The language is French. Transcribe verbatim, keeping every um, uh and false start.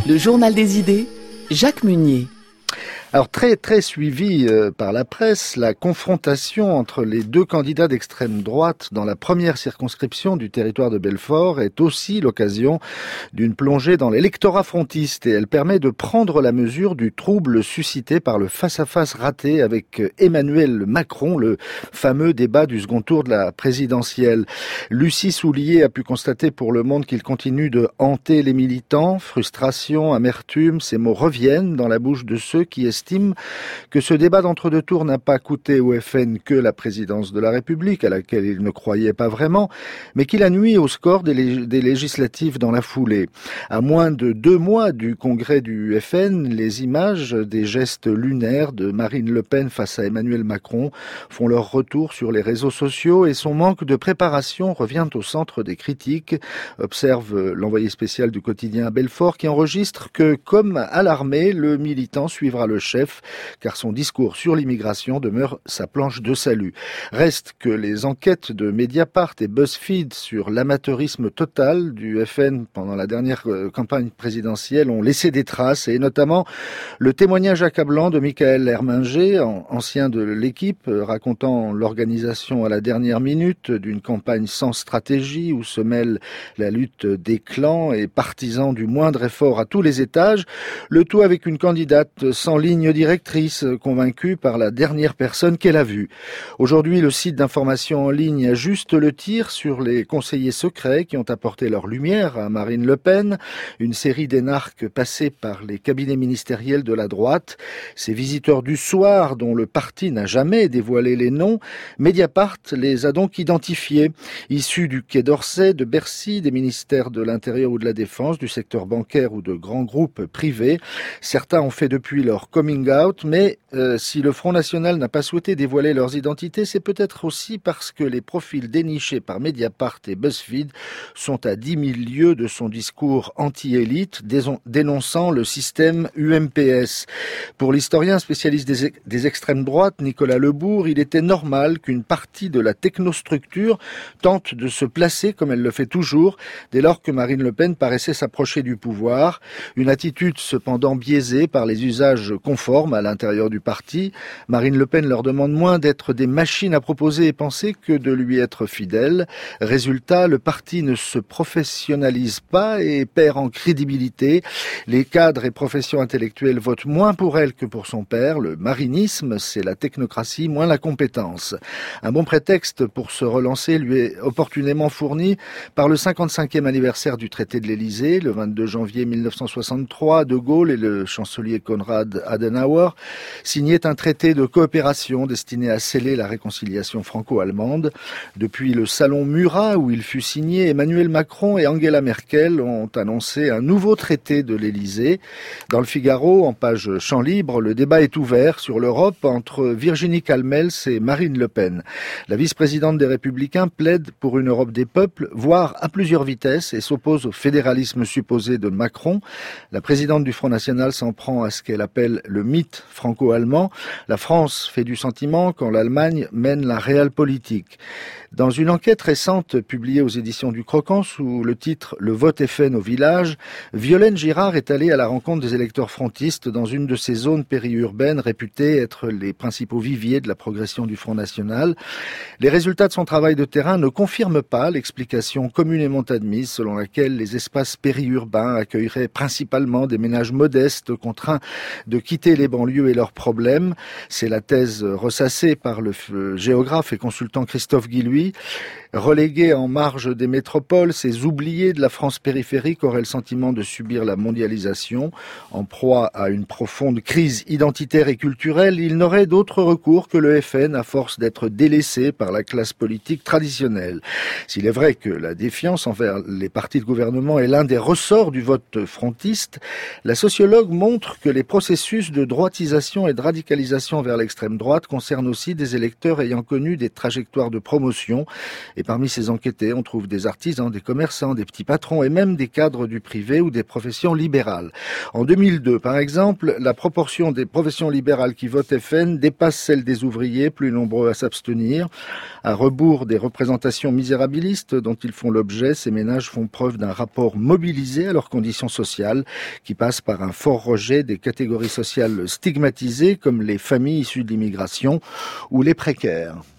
Le journal des idées, Jacques Munier. Alors très très suivi euh, par la presse, la confrontation entre les deux candidats d'extrême droite dans la première circonscription du territoire de Belfort est aussi l'occasion d'une plongée dans l'électorat frontiste et elle permet de prendre la mesure du trouble suscité par le face-à-face raté avec Emmanuel Macron, le fameux débat du second tour de la présidentielle. Lucie Soulier a pu constater pour Le Monde qu'il continue de hanter les militants. Frustration, amertume, ces mots reviennent dans la bouche de ceux qui estiment que ce débat d'entre-deux tours n'a pas coûté au F N que la présidence de la République, à laquelle il ne croyait pas vraiment, mais qu'il a nui au score des, lég- des législatives dans la foulée. À moins de deux mois du congrès du F N, les images des gestes lunaires de Marine Le Pen face à Emmanuel Macron font leur retour sur les réseaux sociaux et son manque de préparation revient au centre des critiques, observe l'envoyé spécial du quotidien Belfort qui enregistre que, comme à l'armée, le militant suivra le chef, car son discours sur l'immigration demeure sa planche de salut. Reste que les enquêtes de Mediapart et BuzzFeed sur l'amateurisme total du F N pendant la dernière campagne présidentielle ont laissé des traces, et notamment le témoignage accablant de Michael Herminger, ancien de l'équipe, racontant l'organisation à la dernière minute d'une campagne sans stratégie où se mêle la lutte des clans et partisans du moindre effort à tous les étages, le tout avec une candidate sans ligne directrice, convaincue par la dernière personne qu'elle a vue. Aujourd'hui, le site d'information en ligne ajuste le tir sur les conseillers secrets qui ont apporté leur lumière à Marine Le Pen, une série d'énarques passés par les cabinets ministériels de la droite. Ces visiteurs du soir, dont le parti n'a jamais dévoilé les noms, Mediapart les a donc identifiés, issus du Quai d'Orsay, de Bercy, des ministères de l'Intérieur ou de la Défense, du secteur bancaire ou de grands groupes privés. Certains ont fait depuis leur coming out, mais euh, si le Front National n'a pas souhaité dévoiler leurs identités, c'est peut-être aussi parce que les profils dénichés par Mediapart et BuzzFeed sont à dix mille lieues de son discours anti-élite, dénonçant le système U M P S. Pour l'historien spécialiste des, des extrêmes droites, Nicolas Lebourg, il était normal qu'une partie de la technostructure tente de se placer comme elle le fait toujours, dès lors que Marine Le Pen paraissait s'approcher du pouvoir. Une attitude cependant biaisée par les usages conformes à l'intérieur du parti. Marine Le Pen leur demande moins d'être des machines à proposer et penser que de lui être fidèles. Résultat, le parti ne se professionnalise pas et perd en crédibilité. Les cadres et professions intellectuelles votent moins pour elle que pour son père. Le marinisme, c'est la technocratie, moins la compétence. Un bon prétexte pour se relancer lui est opportunément fourni par le cinquante-cinquième anniversaire du traité de l'Élysée. Le vingt-deux janvier mille neuf cent soixante-trois, De Gaulle et le chancelier Konrad Adenauer signaient un traité de coopération destiné à sceller la réconciliation franco-allemande. Depuis le salon Murat où il fut signé, Emmanuel Macron et Angela Merkel ont annoncé un nouveau traité de l'Élysée. Dans le Figaro, en page champ libre, le débat est ouvert sur l'Europe entre Virginie Calmels et Marine Le Pen. La vice-présidente des Républicains plaide pour une Europe des peuples, voire à plusieurs vitesses, et s'oppose au fédéralisme supposé de Macron. La présidente du Front National s'en prend à ce qu'elle appelle le mythe franco-allemand. La France fait du sentiment quand l'Allemagne mène la réelle politique. Dans une enquête récente publiée aux éditions du Croquant sous le titre « Le vote F N au village », Violaine Girard est allée à la rencontre des électeurs frontistes dans une de ces zones périurbaines réputées être les principaux viviers de la progression du Front National. Les résultats de son travail de terrain ne confirment pas l'explication communément admise selon laquelle les espaces périurbains accueilleraient principalement des ménages modestes contraints de quitter les banlieues et leurs problèmes. C'est la thèse ressassée par le géographe et consultant Christophe Guilluy. Relégués en marge des métropoles, ces oubliés de la France périphérique auraient le sentiment de subir la mondialisation. En proie à une profonde crise identitaire et culturelle, ils n'auraient d'autre recours que le F N à force d'être délaissés par la classe politique traditionnelle. S'il est vrai que la défiance envers les partis de gouvernement est l'un des ressorts du vote frontiste, la sociologue montre que les processus de droitisation et de radicalisation vers l'extrême droite concerne aussi des électeurs ayant connu des trajectoires de promotion. Et parmi ces enquêtés, on trouve des artisans, des commerçants, des petits patrons et même des cadres du privé ou des professions libérales. En deux mille deux, par exemple, la proportion des professions libérales qui votent F N dépasse celle des ouvriers, plus nombreux à s'abstenir. À rebours des représentations misérabilistes dont ils font l'objet, ces ménages font preuve d'un rapport mobilisé à leurs conditions sociales, qui passe par un fort rejet des catégories sociales stigmatisées comme les familles issues de l'immigration ou les précaires.